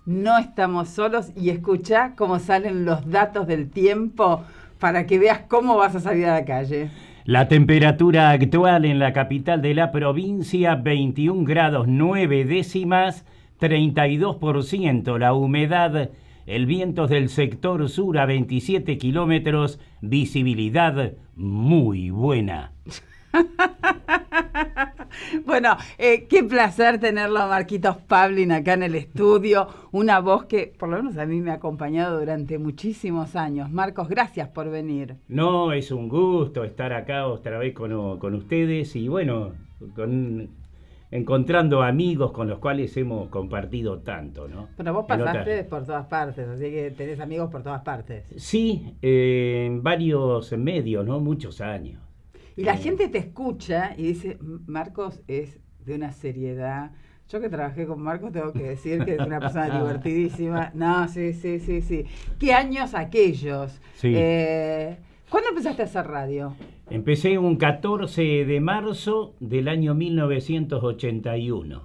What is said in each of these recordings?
no estamos solos y escuchá cómo salen los datos del tiempo para que veas cómo vas a salir a la calle. La temperatura actual en la capital de la provincia, 21 grados 9 décimas, 32%. La humedad, el viento del sector sur a 27 kilómetros, visibilidad muy buena. Bueno, qué placer tenerlo a Marquitos Pavlin acá en el estudio, una voz que por lo menos a mí me ha acompañado durante muchísimos años. Marcos, gracias por venir. No, es un gusto estar acá otra vez con ustedes y bueno, encontrando amigos con los cuales hemos compartido tanto, ¿no? Pero vos pasaste por todas partes, así que tenés amigos por todas partes. Sí, en varios medios, ¿no? Muchos años. Y la gente te escucha y dice, Marcos es de una seriedad. Yo que trabajé con Marcos tengo que decir que es una persona divertidísima. No, sí. ¿Qué años aquellos? Sí. ¿Cuándo empezaste a hacer radio? Empecé un 14 de marzo del año 1981.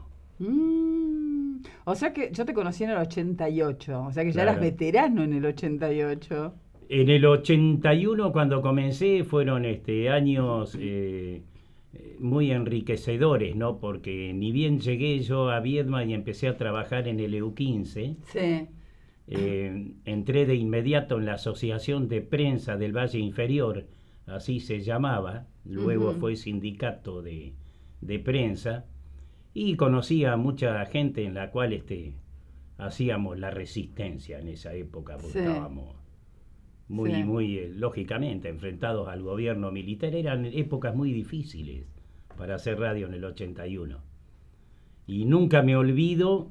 O sea que yo te conocí en el 88, o sea que ya Claro. eras veterano en el 88. En el 81, cuando comencé, fueron años muy enriquecedores, ¿no? Porque ni bien llegué yo a Viedma y empecé a trabajar en el EU15, Sí. entré de inmediato en la Asociación de Prensa del Valle Inferior, así se llamaba, luego fue sindicato de prensa, y conocí a mucha gente en la cual hacíamos la resistencia en esa época, porque estábamos muy lógicamente enfrentados al gobierno militar. Eran épocas muy difíciles para hacer radio en el 81. Y nunca me olvido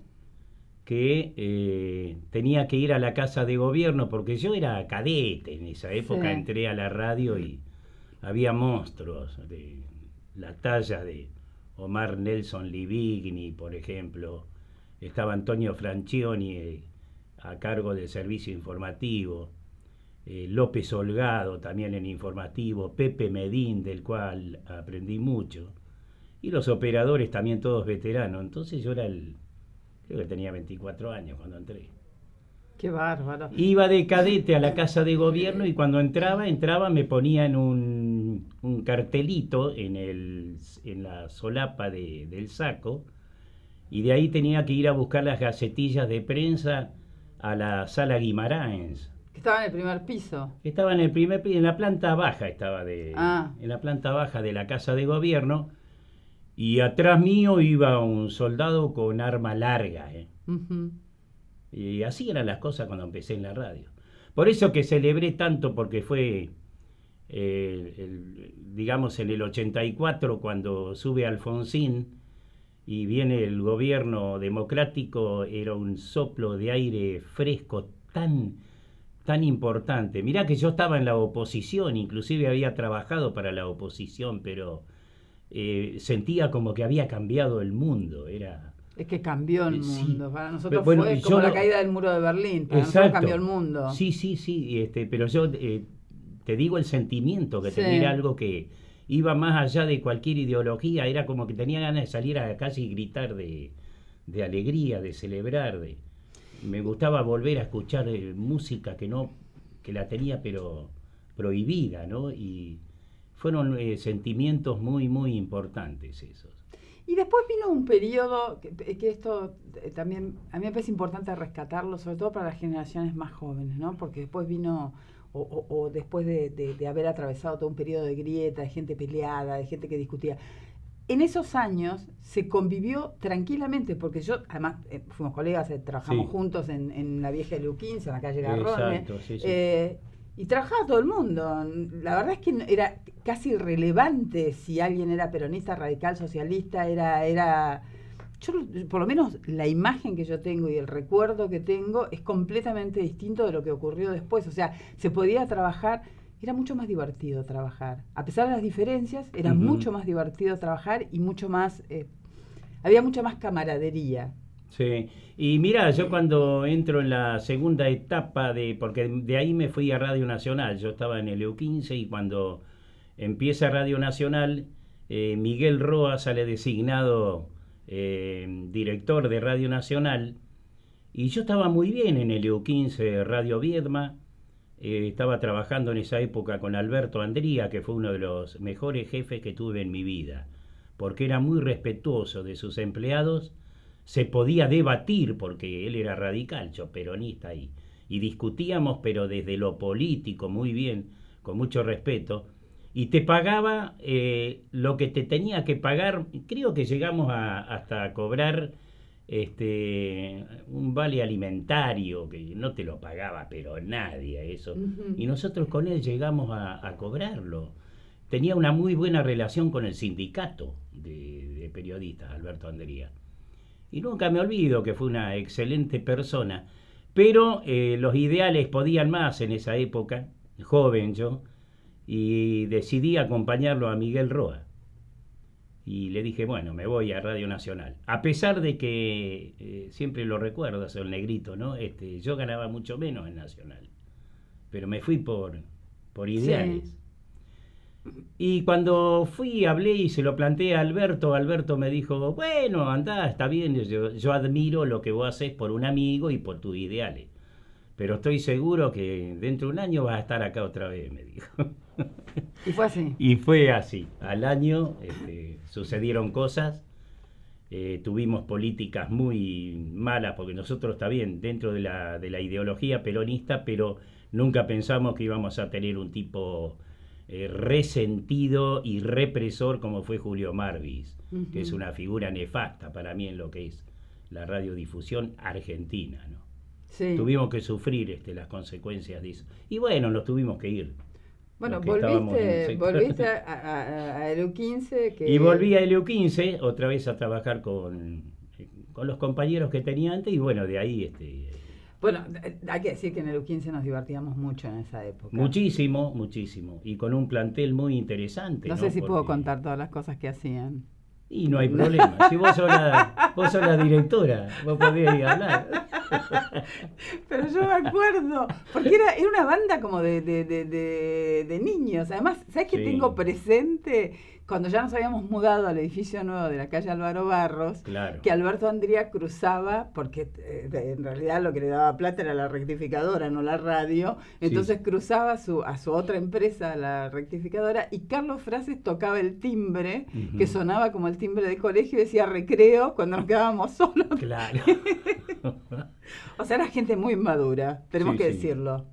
que tenía que ir a la casa de gobierno, porque yo era cadete en esa época, entré a la radio y había monstruos de la talla de Omar Nelson Livigni, por ejemplo. Estaba Antonio Franchioni a cargo del servicio informativo. López Holgado también en informativo, Pepe Medín, del cual aprendí mucho, y los operadores también todos veteranos. Entonces yo creo que tenía 24 años cuando entré. Qué bárbaro. Iba de cadete a la casa de gobierno y cuando entraba me ponían un cartelito en la solapa del saco, y de ahí tenía que ir a buscar las gacetillas de prensa a la sala Guimarães. Estaba en el primer piso. Estaba en la planta baja, en la planta baja de la casa de gobierno, y atrás mío iba un soldado con arma larga. Y así eran las cosas cuando empecé en la radio. Por eso que celebré tanto, porque fue, digamos, en el 84, cuando sube Alfonsín y viene el gobierno democrático, era un soplo de aire fresco tan importante. Mirá que yo estaba en la oposición, inclusive había trabajado para la oposición, pero sentía como que había cambiado el mundo. Es que cambió el mundo. Sí. Para nosotros Bueno, fue como la caída del muro de Berlín. Para nosotros cambió el mundo. Sí, pero yo te digo el sentimiento que tenía, era algo que iba más allá de cualquier ideología. Era como que tenía ganas de salir a la calle y gritar de alegría, de celebrar, me gustaba volver a escuchar música que la tenía pero prohibida, ¿no? Y fueron sentimientos muy importantes esos. Y después vino un periodo que esto también a mí me parece importante rescatarlo, sobre todo para las generaciones más jóvenes, ¿no? Porque después vino, o después de haber atravesado todo un periodo de grieta, de gente peleada, de gente que discutía. En esos años se convivió tranquilamente, porque yo, además, fuimos colegas, trabajamos juntos en la vieja EU15, en la calle Garrone. Exacto, sí. Y trabajaba todo el mundo. La verdad es que era casi irrelevante si alguien era peronista, radical, socialista, yo, por lo menos la imagen que yo tengo y el recuerdo que tengo es completamente distinto de lo que ocurrió después. O sea, se podía trabajar. Era mucho más divertido trabajar. A pesar de las diferencias, era mucho más divertido trabajar y mucho más... había mucha más camaradería. Sí, y mira, yo cuando entro en la segunda etapa, porque de ahí me fui a Radio Nacional, yo estaba en el EU15 y cuando empieza Radio Nacional, Miguel Roa sale designado director de Radio Nacional, Y yo estaba muy bien en el EU15 Radio Viedma. Estaba trabajando en esa época con Alberto Andría, que fue uno de los mejores jefes que tuve en mi vida, porque era muy respetuoso de sus empleados. Se podía debatir, porque él era radical, yo peronista, y discutíamos, pero desde lo político, muy bien, con mucho respeto, y te pagaba lo que te tenía que pagar. Creo que llegamos hasta a cobrar un vale alimentario, que no te lo pagaba pero nadie eso. Y nosotros con él llegamos a cobrarlo. Tenía una muy buena relación con el sindicato de periodistas, Alberto Andría. Y nunca me olvido que fue una excelente persona, pero los ideales podían más en esa época, joven yo, y decidí acompañarlo a Miguel Roa. Y le dije, bueno, me voy a Radio Nacional. A pesar de que, siempre lo recuerdas, el negrito, ¿no? Yo ganaba mucho menos en Nacional. Pero me fui por ideales. Sí. Y cuando fui, hablé y se lo planteé a Alberto. Alberto me dijo, bueno, andá, está bien. Yo admiro lo que vos haces por un amigo y por tus ideales. Pero estoy seguro que dentro de un año vas a estar acá otra vez, me dijo. Y fue así. Y fue así. Al año sucedieron cosas, tuvimos políticas muy malas, porque nosotros, está bien, dentro de la ideología peronista, pero nunca pensamos que íbamos a tener un tipo resentido y represor como fue Julio Marvis, que es una figura nefasta para mí en lo que es la radiodifusión argentina, ¿no? Sí. Tuvimos que sufrir las consecuencias de eso. Y bueno, nos tuvimos que ir. Bueno, volviste a EU15. Y volví a EU15 otra vez a trabajar con los compañeros que tenía antes, y bueno, de ahí... Bueno, hay que decir que en EU15 nos divertíamos mucho en esa época. Muchísimo, muchísimo. Y con un plantel muy interesante. No sé si puedo contar todas las cosas que hacían. Y no hay problema. Si vos sos la directora, vos podés ir a hablar. Pero yo me acuerdo, porque era una banda como de niños. Además, ¿sabes qué tengo presente? Cuando ya nos habíamos mudado al edificio nuevo de la calle Álvaro Barros, claro, que Alberto Andría cruzaba, porque en realidad lo que le daba plata era la rectificadora, no la radio. Entonces cruzaba a su otra empresa, la rectificadora, y Carlos Frases tocaba el timbre, que sonaba como el timbre de colegio, y decía recreo cuando nos quedábamos solos. Claro. O sea, era gente muy madura, tenemos que decirlo.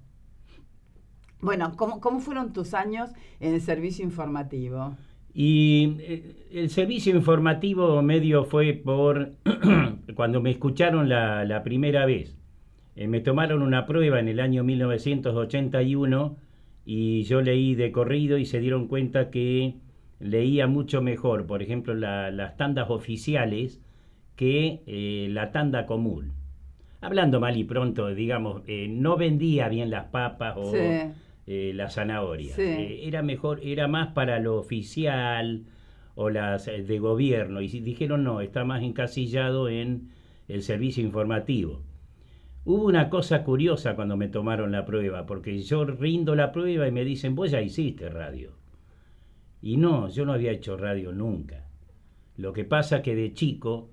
Bueno, ¿cómo fueron tus años en el servicio informativo? Y el servicio informativo medio fue por cuando me escucharon la primera vez. Me tomaron una prueba en el año 1981 y yo leí de corrido, y se dieron cuenta que leía mucho mejor, por ejemplo, las tandas oficiales que la tanda común. Hablando mal y pronto, digamos, no vendía bien las papas o las zanahorias. Era mejor, era más para lo oficial o las de gobierno. Y dijeron, no, está más encasillado en el servicio informativo. Hubo una cosa curiosa cuando me tomaron la prueba, porque yo rindo la prueba y me dicen, vos ya hiciste radio. Y no, yo no había hecho radio nunca. Lo que pasa que de chico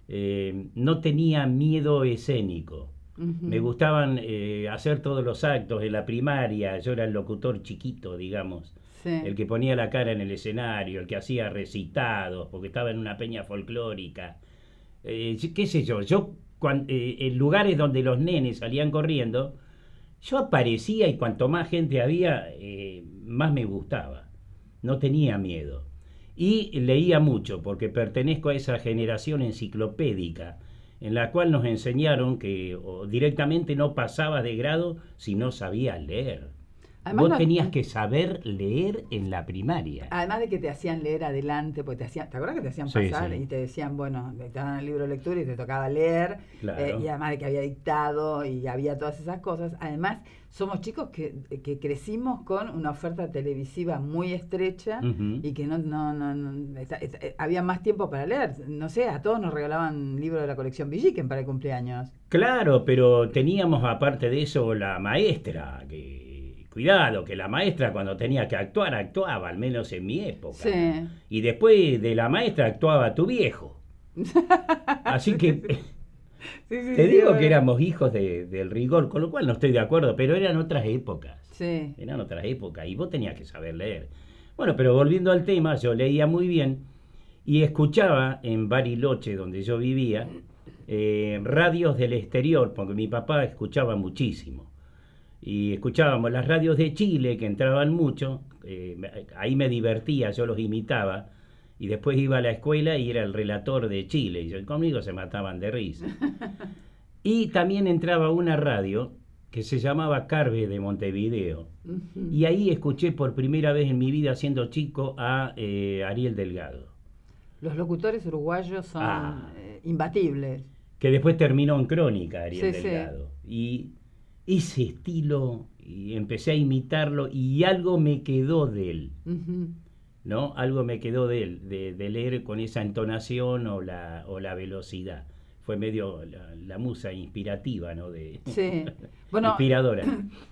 no tenía miedo escénico. Me gustaban hacer todos los actos en la primaria. Yo era el locutor chiquito, digamos, el que ponía la cara en el escenario, el que hacía recitados, porque estaba en una peña folclórica. Qué sé yo, en lugares donde los nenes salían corriendo, yo aparecía, y cuanto más gente había, más me gustaba. No tenía miedo. Y leía mucho, porque pertenezco a esa generación enciclopédica en la cual nos enseñaron que directamente no pasabas de grado si no sabías leer. Además, vos tenías que saber leer en la primaria. Además de que te hacían leer adelante, porque ¿te acuerdas que te hacían pasar y te decían, bueno, te daban el libro de lectura y te tocaba leer? Claro. Y además de que había dictado y había todas esas cosas. Además, somos chicos que crecimos con una oferta televisiva muy estrecha y que había más tiempo para leer. No sé, a todos nos regalaban libros de la colección Villiquen para el cumpleaños. Claro, pero teníamos aparte de eso la maestra, cuidado, que la maestra cuando tenía que actuar, actuaba, al menos en mi época. Sí. Y después de la maestra actuaba tu viejo. Así que Te digo que éramos hijos del rigor, con lo cual no estoy de acuerdo, pero eran otras épocas. Sí. Eran otras épocas y vos tenías que saber leer. Bueno, pero volviendo al tema, yo leía muy bien y escuchaba en Bariloche, donde yo vivía, radios del exterior, porque mi papá escuchaba muchísimo. Y escuchábamos las radios de Chile, que entraban mucho, ahí me divertía, yo los imitaba, y después iba a la escuela y era el relator de Chile, y conmigo se mataban de risa. Y también entraba una radio que se llamaba Carve de Montevideo, y ahí escuché por primera vez en mi vida, siendo chico, a Ariel Delgado. Los locutores uruguayos son imbatibles. Que después terminó en Crónica, Ariel Sí, Delgado. Y ese estilo, y empecé a imitarlo, y algo me quedó de él. ¿No? Algo me quedó de él, de leer con esa entonación o la velocidad. Fue medio la musa inspirativa, ¿no? Sí. Bueno, inspiradora.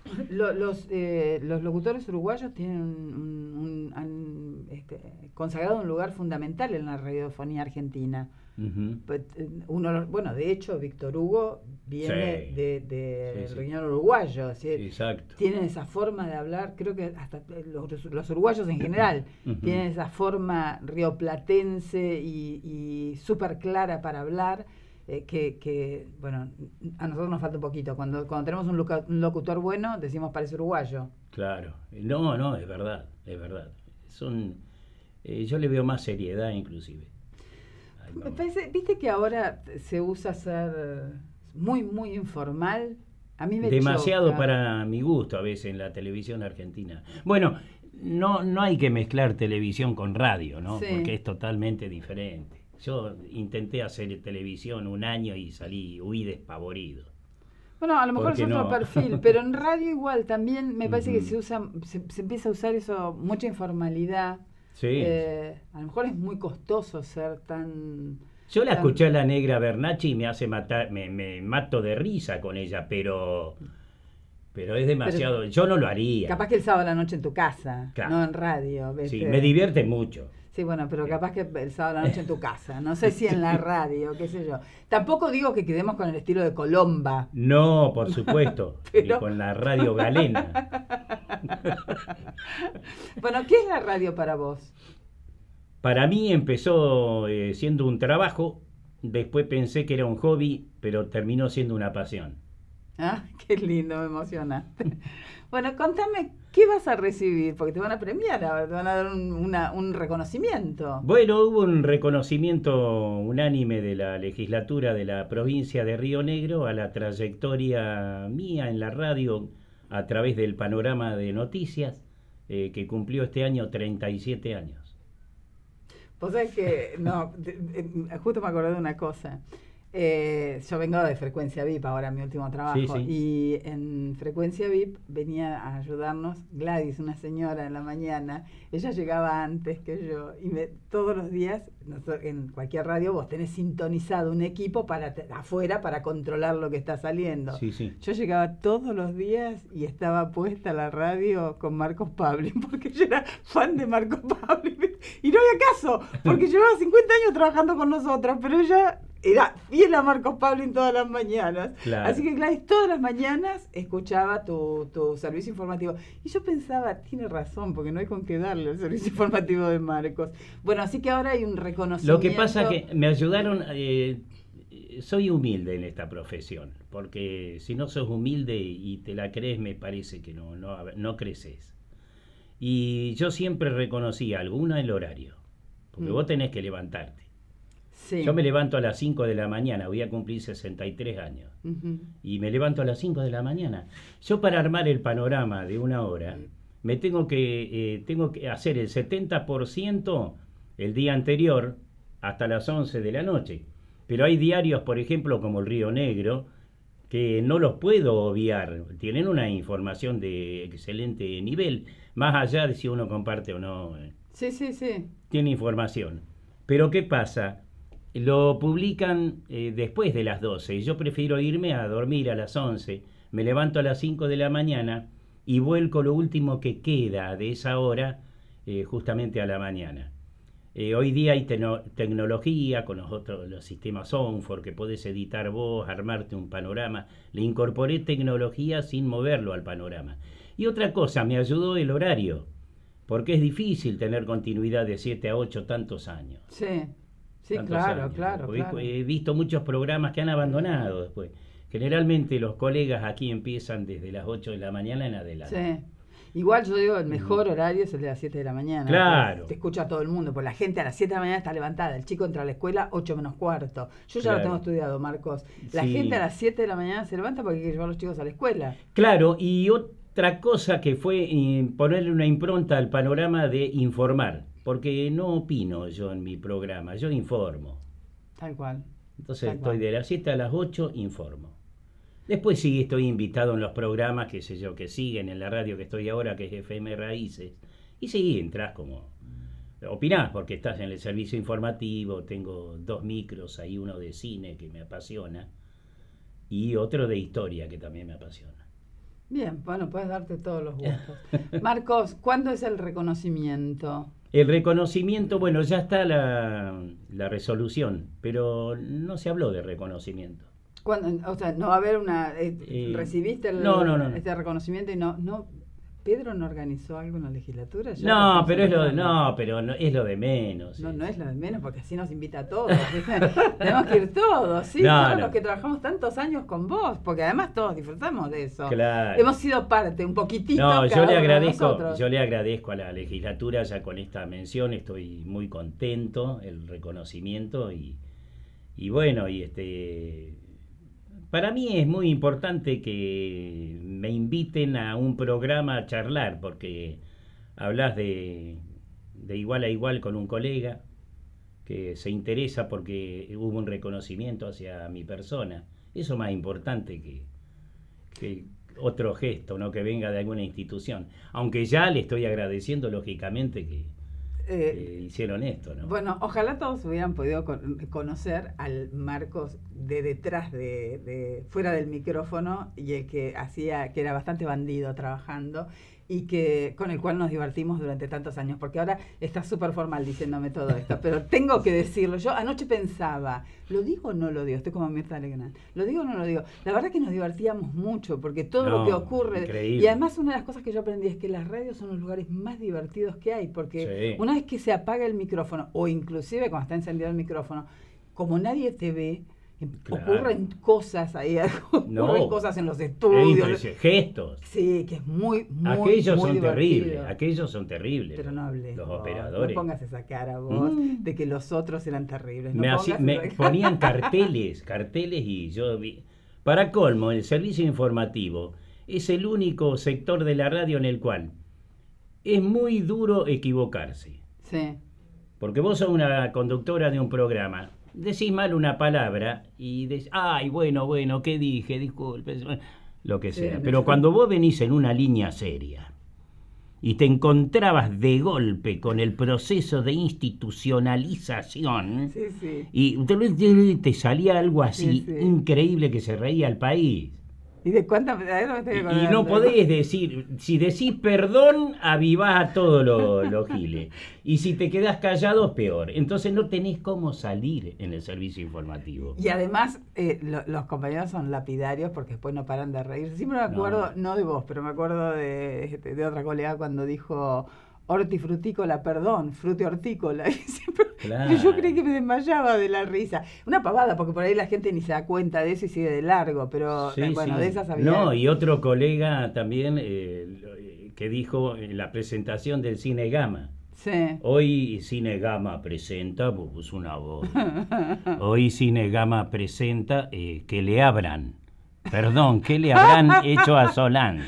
Los locutores uruguayos tienen han consagrado un lugar fundamental en la radiofonía argentina. Bueno, de hecho, Víctor Hugo viene del Riñón uruguayo. ¿Sí? Exacto. Tienen esa forma de hablar, creo que hasta los uruguayos en general tienen esa forma rioplatense y súper clara para hablar. Que, bueno, a nosotros nos falta un poquito. Cuando tenemos un locutor bueno, decimos parece uruguayo. Claro. No, es verdad, es verdad. Yo le veo más seriedad inclusive. Me parece, viste que ahora se usa ser muy, muy informal. A mí me demasiado choca. Para mi gusto a veces en la televisión argentina. Bueno, no hay que mezclar televisión con radio, ¿no? Sí. Porque es totalmente diferente. Yo intenté hacer televisión un año y huí despavorido. Bueno, a lo mejor es otro perfil, pero en radio igual también me parece que se empieza a usar eso, mucha informalidad. Sí. A lo mejor es muy costoso ser tan... Yo la escuché a la negra Bernacci y me hace matar, me mato de risa con ella, pero es demasiado, yo no lo haría. Capaz que el sábado a la noche en tu casa, claro. No en radio. ¿Viste? Sí, me divierte mucho. Sí, bueno, pero capaz que el sábado a la noche en tu casa, no sé si en la radio, qué sé yo. Tampoco digo que quedemos con el estilo de Colomba. No, por supuesto, pero... ni con la radio galena. Bueno, ¿qué es la radio para vos? Para mí empezó siendo un trabajo, después pensé que era un hobby, pero terminó siendo una pasión. Ah, qué lindo, me emocionaste. Bueno, contame, ¿qué vas a recibir? Porque te van a premiar, te van a dar un reconocimiento. Bueno, hubo un reconocimiento unánime de la legislatura de la provincia de Río Negro a la trayectoria mía en la radio a través del panorama de noticias, que cumplió este año 37 años. Vos sabés que, justo me acordé de una cosa. Yo vengo de Frecuencia VIP, ahora mi último trabajo, sí. Y en Frecuencia VIP venía a ayudarnos Gladys, una señora en la mañana. Ella llegaba antes que yo y todos los días, en cualquier radio vos tenés sintonizado un equipo afuera para controlar lo que está saliendo. Sí. Yo llegaba todos los días y estaba puesta la radio con Marcos Pavlin, porque yo era fan de Marcos Pavlin y no había caso, porque llevaba 50 años trabajando con nosotros, pero ella era fiel a Marcos Pavlin todas las mañanas. Claro. Así que Gladys todas las mañanas escuchaba tu servicio informativo. Y yo pensaba, tiene razón, porque no hay con qué darle el servicio informativo de Marcos. Bueno, así que ahora hay un reconocimiento. Lo que pasa que me ayudaron, soy humilde en esta profesión, porque si no sos humilde y te la crees, me parece que no creces. Y yo siempre reconocí el horario, porque vos tenés que levantarte. Sí. Yo me levanto a las 5 de la mañana, voy a cumplir 63 años. Y me levanto a las 5 de la mañana. Yo para armar el panorama de una hora, me tengo que hacer el 70% el día anterior hasta las 11 de la noche. Pero hay diarios, por ejemplo, como el Río Negro, que no los puedo obviar. Tienen una información de excelente nivel, más allá de si uno comparte o no. Sí. Tiene información. Pero ¿qué pasa? Lo publican después de las 12 y yo prefiero irme a dormir a las 11. Me levanto a las 5 de la mañana y vuelco lo último que queda de esa hora justamente a la mañana. Hoy día hay tecnología con los sistemas Soundforce que podés editar vos, armarte un panorama. Le incorporé tecnología sin moverlo al panorama. Y otra cosa, me ayudó el horario, porque es difícil tener continuidad de 7 a 8 tantos años. Sí, sí, Tantos claro, años. claro. He visto muchos programas que han abandonado después. Generalmente los colegas aquí empiezan desde las 8 de la mañana en adelante. Sí. Igual yo digo, el mejor horario es el de las 7 de la mañana. Claro. Te escucha todo el mundo, porque la gente a las 7 de la mañana está levantada. El chico entra a la escuela 8 menos cuarto. Yo ya Claro. lo tengo estudiado, Marcos. La Sí. gente a las 7 de la mañana se levanta porque hay que llevar a los chicos a la escuela. Claro, y otra cosa que fue ponerle una impronta al panorama de informar, porque no opino yo en mi programa, yo informo. Tal cual. Entonces Tal estoy cual. de las 7 a las 8, informo. Después sí estoy invitado en los programas, qué sé yo, que siguen en la radio que estoy ahora, que es FM Raíces. Y sí, entras como... Opinás porque estás en el servicio informativo, tengo 2 micros, ahí uno de cine que me apasiona y otro de historia que también me apasiona. Bien, bueno, puedes darte todos los gustos. Marcos, ¿cuándo es el reconocimiento? El reconocimiento, bueno, ya está la resolución, pero no se habló de reconocimiento. O sea, no va a haber una... ¿recibiste no. este reconocimiento y no... ¿Pedro no organizó algo en la legislatura? Ya No, lo pero estamos es lo de menos. No es lo de menos, porque así nos invita a todos. Tenemos que ir todos, ¿sí? No, todos no. los que trabajamos tantos años con vos, porque además todos disfrutamos de eso. Claro. Hemos sido parte, un poquitito. No, cada uno de yo le agradezco a la legislatura ya con esta mención, estoy muy contento, el reconocimiento y bueno, para mí es muy importante que me inviten a un programa a charlar, porque hablas de igual a igual con un colega que se interesa porque hubo un reconocimiento hacia mi persona. Eso es más importante que otro gesto, ¿no? Que venga de alguna institución. Aunque ya le estoy agradeciendo, lógicamente, que hicieron esto, ¿no? Bueno, ojalá todos hubieran podido conocer al Marcos de detrás de fuera del micrófono y el que era bastante bandido trabajando y con el cual nos divertimos durante tantos años, porque ahora está súper formal diciéndome todo esto, pero tengo que decirlo. Yo anoche pensaba, ¿lo digo o no lo digo? Estoy como Mirta Legrand. ¿Lo digo o no lo digo? La verdad es que nos divertíamos mucho, porque todo lo que ocurre... Increíble. Y además una de las cosas que yo aprendí es que las radios son los lugares más divertidos que hay, porque sí. Una vez que se apaga el micrófono, o inclusive cuando está encendido el micrófono, como nadie te ve, Claro. ocurren cosas ahí, ocurren cosas en los estudios. Gestos. Sí, que es muy Aquellos muy son divertido. terribles, aquellos son terribles. Pero no hables los vos, operadores. no pongas esa cara vos de que los otros eran terribles. No Me ponían carteles y yo vi. Para colmo, el servicio informativo es el único sector de la radio en el cual es muy duro equivocarse. Sí. Porque vos sos una conductora de un programa, decís mal una palabra y decís, ay, bueno, ¿qué dije? Disculpe, lo que sea. Pero cuando vos venís en una línea seria y te encontrabas de golpe con el proceso de institucionalización y te salía algo así increíble que se reía el país. ¿Y de cuántas? Y no podés decir, si decís perdón, avivás a todos los giles. Y si te quedás callado, es peor. Entonces no tenés cómo salir en el servicio informativo. Y además, los compañeros son lapidarios porque después no paran de reír. Siempre me acuerdo, no de vos, pero me acuerdo de otra colega cuando dijo... hortifrutícola, perdón, frute hortícola. Claro. Yo creí que me desmayaba de la risa. Una pavada, porque por ahí la gente ni se da cuenta de eso y sigue de largo, pero sí, bueno, sí. de esas había... No, y otro colega también que dijo en la presentación del Cine Gama. Sí. Hoy Cine Gama presenta, pues una voz. Hoy Cine Gama presenta que le habrán. Perdón, ¿qué le habrán hecho a Solange?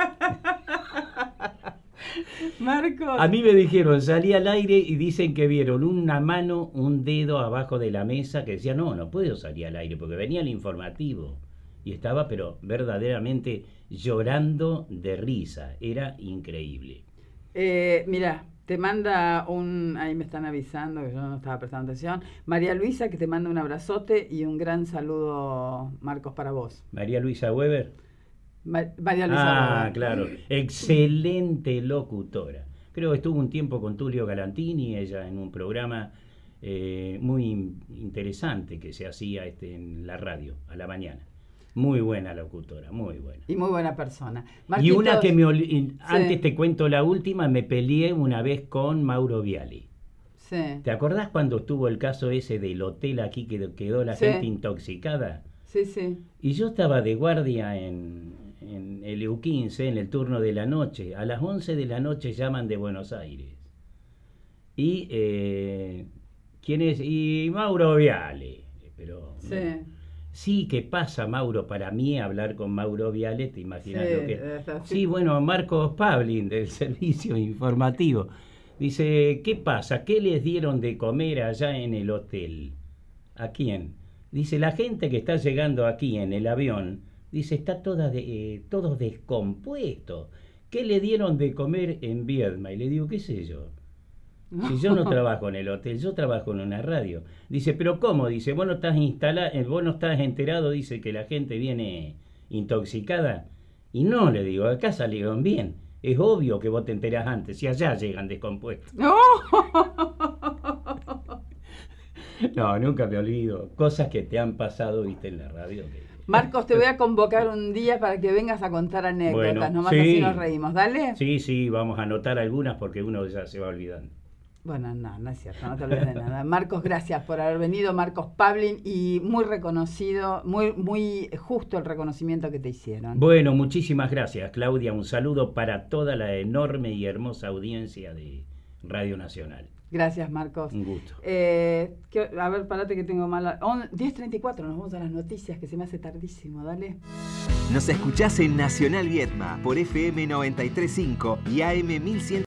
Marcos. A mí me dijeron, salí al aire y dicen que vieron una mano, un dedo abajo de la mesa que decía, no puedo salir al aire porque venía el informativo. Y estaba, pero verdaderamente llorando de risa. Era increíble. Mira, te manda ahí me están avisando que yo no estaba prestando atención. María Luisa, que te manda un abrazote y un gran saludo, Marcos, para vos. María Luisa Weber. María Luisa Weber. Claro. Excelente locutora. creo que estuvo un tiempo con Tulio Galantini, ella en un programa muy interesante que se hacía en la radio a la mañana. Muy buena locutora, muy buena. Y muy buena persona. Marquitos, y una que antes te cuento la última, me peleé una vez con Mauro Viale. Sí. ¿Te acordás cuando estuvo el caso ese del hotel aquí que quedó la gente intoxicada? Sí, sí. Y yo estaba de guardia en el EU15, en el turno de la noche. A las 11 de la noche llaman de Buenos Aires. Y, ¿quién es? Y Mauro Viale. Pero, sí, ¿qué pasa, Mauro? Para mí, hablar con Mauro Viale, ¿te imaginas lo que es? Sí, bueno, Marcos Pavlin, del servicio informativo. Dice, ¿qué pasa? ¿Qué les dieron de comer allá en el hotel? ¿A quién? Dice, la gente que está llegando aquí en el avión, dice, está todos descompuestos. ¿Qué le dieron de comer en Viedma? Y le digo, ¿qué sé yo? Si yo no trabajo en el hotel, yo trabajo en una radio. Dice, ¿pero cómo? Dice, vos no estás enterado, dice, que la gente viene intoxicada. Y no, le digo, acá salieron bien. Es obvio que vos te enterás antes, si allá llegan descompuestos. No, nunca me olvido. Cosas que te han pasado, viste, en la radio. Marcos, te voy a convocar un día para que vengas a contar anécdotas, bueno, nomás sí. Así nos reímos, ¿dale? Sí, vamos a anotar algunas porque uno ya se va olvidando. Bueno, no es cierto, no te olvides de nada. Marcos, gracias por haber venido, Marcos Pavlin, y muy reconocido, muy justo el reconocimiento que te hicieron. Bueno, muchísimas gracias, Claudia. Un saludo para toda la enorme y hermosa audiencia de Radio Nacional. Gracias, Marcos. Un gusto. A ver, parate que tengo mala... 10:34, nos vamos a las noticias, que se me hace tardísimo, dale. Nos escuchás en Nacional Viedma por FM 93.5 y AM 1100.